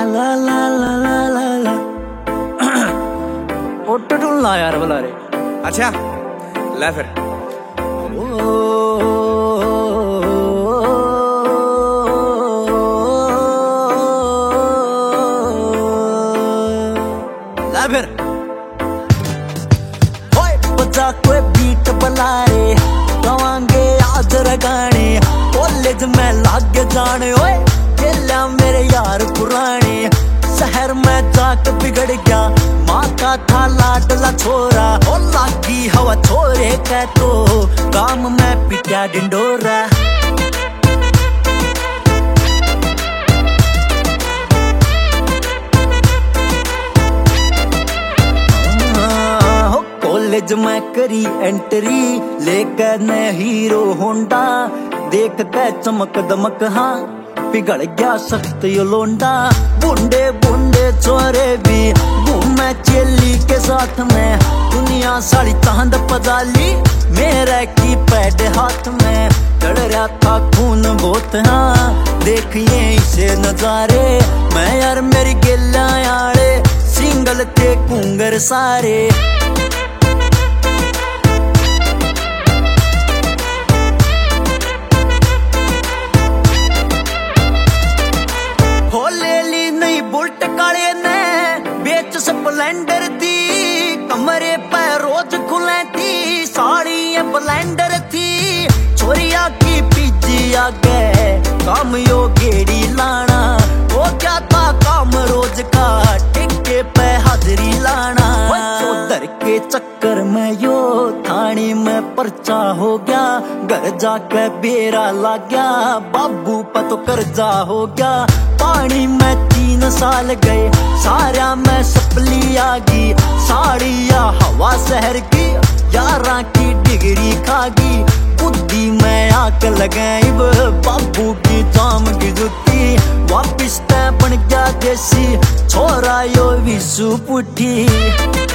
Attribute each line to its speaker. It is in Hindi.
Speaker 1: ला ला ला ला ला ला। ऑटोट्यून ला यार बुला रे।
Speaker 2: अच्छा ला फिर।
Speaker 1: ला फिर। ओए बजा कोई बीट बुला रे, गावांगे आज गाने, कॉलेज में लाग जाने। ओए खेला मेरे यार पुराने, शहर में जाके बिगड़ गया, माँ का था लाडला छोरा। ओ लागी हवा छोरे का तो काम में पिटा डिंडोरा। कॉलेज में करी एंट्री, लेकर न हीरो होंडा, देख के चमक दमक हाँ पिघल गया सख्त यो लोंडा। बुंडे बुंडे छोरे भी घूमे चेली के साथ में, दुनिया साड़ी चांद पजाली, मेरा की पैड हाथ में। चढ़ रहा था खून बहुत हाँ, देखिए इसे नजारे, मैं यार मेरी गेला यारे, सिंगल थे कुंगर सारे। बुलट काले ने बेच स्प्लेंडर थी, कमरे पे रोज खुले थी, साड़ी ब्लेंडर थी, छोरिया की पीजी आगे काम यो गेड़ी लाना। वो क्या था काम रोज का, टिक्के पे हाजरी लाना। चौधर के चक्कर में यो थाने में पर्चा हो गया, घर जाके बेरा लग गया, बाबू पर तो कर्जा हो गया। पानी में 3 साल गए, सारा में सपली आ गई, साड़िया हवा शहर की, 11 की डिग्री खागी, बुद्धि में आक लगाई, बाबू की जाम की जुती, वापिस तय बन गया देसी, छोरा यो विशु पुठी।